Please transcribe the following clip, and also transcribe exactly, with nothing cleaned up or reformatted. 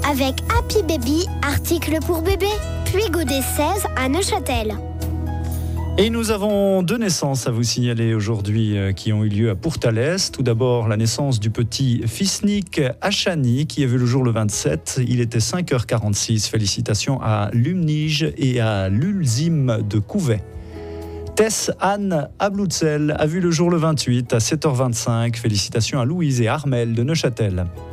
avec Happy Baby, article pour bébé, puis Godet seize à Neuchâtel. Et nous avons deux naissances à vous signaler aujourd'hui euh, qui ont eu lieu à Pourtalès. Tout d'abord, la naissance du petit Fisnik Achani qui a vu le jour le vingt-sept. Il était cinq heures quarante-six. Félicitations à Lumnige et à Lulzim de Couvet. Tess Anne Abloutzel a vu le jour le vingt-huit à sept heures vingt-cinq. Félicitations à Louise et Armel de Neuchâtel.